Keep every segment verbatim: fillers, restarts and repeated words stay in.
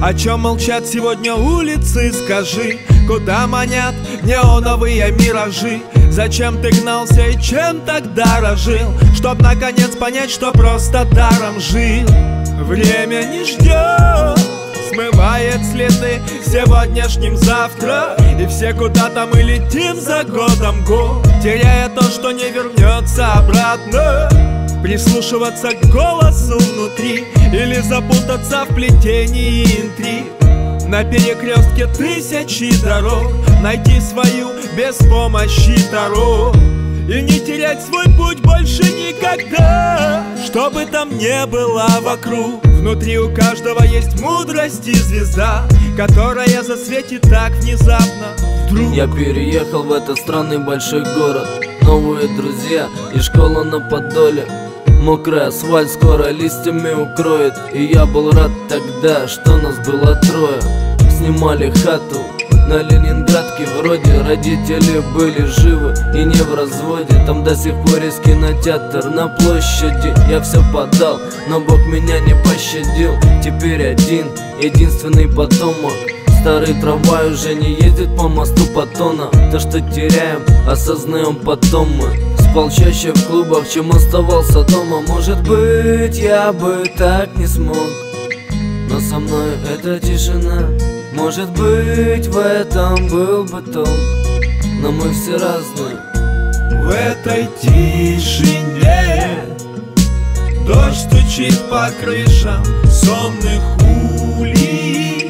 О чем молчат сегодня улицы, скажи? Куда манят неоновые миражи? Зачем ты гнался и чем так дорожил? Чтоб наконец понять, что просто даром жил. Время не ждет, смывает следы сегодняшним завтра. И все куда-то мы летим за годом год, теряя то, что не вернется обратно. Прислушиваться к голосу внутри или запутаться в плетении интриг. На перекрестке тысячи дорог найти свою без помощи Таро. И не терять свой путь больше никогда, что бы там ни было вокруг. Внутри у каждого есть мудрость и звезда, которая засветит так внезапно вдруг. Я переехал в этот странный большой город, новые друзья и школа на Подоле. Мокрый асфальт скоро листьями укроет. И я был рад тогда, что нас было трое. Снимали хату на Ленинградке, вроде родители были живы и не в разводе. Там до сих пор есть кинотеатр на площади. Я все подал, но Бог меня не пощадил. Теперь один, единственный потомок. Старый трамвай уже не ездит по мосту Паттона. То, что теряем, осознаем потом мы. Спал чаще в клубах, чем оставался дома. Может быть, я бы так не смог, но со мной эта тишина. Может быть, в этом был бы толк, но мы все разные. В этой тишине дождь стучит по крышам сонных улиц.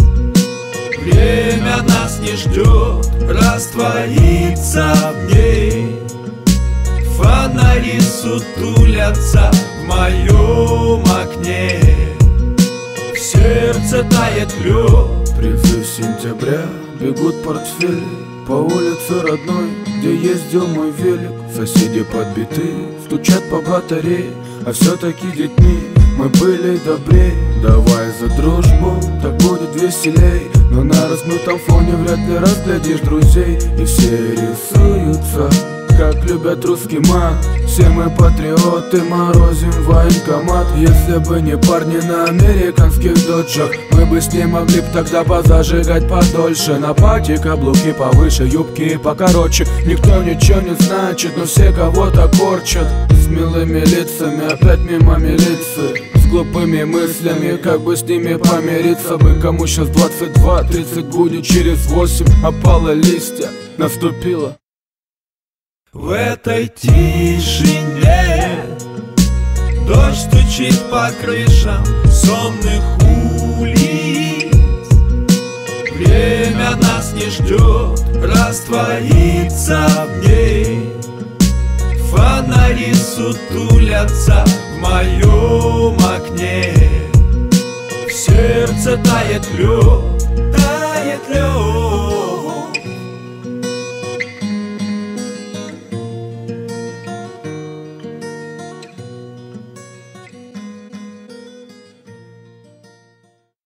Время нас не ждет, растворится в ней. Фонари сутулятся в моем окне. В сердце тает лед. Призыв сентября, бегут портфели по улице родной, где ездил мой велик. Соседи подбиты, стучат по батарее, а все-таки детьми мы были добрей. Давай за дружбу, так будет веселей. Но на размытом фоне вряд ли разглядишь друзей. И все рисуются, как любят русский мат. Все мы патриоты, морозим военкомат. Если бы не парни на американских доджах, мы бы с ней могли б тогда позажигать подольше. На пати каблуки повыше, юбки покороче. Никто ничего не значит, но все кого-то корчат. С милыми лицами опять мимо милиции, с глупыми мыслями, как бы с ними помириться бы. Кому сейчас двадцать два, тридцать будет через восемь. Опало листья, наступило. В этой тишине дождь стучит по крышам сонных улиц. Время нас не ждет, растворится в ней. Фонари сутулятся в моем окне. В сердце тает лед, тает лед.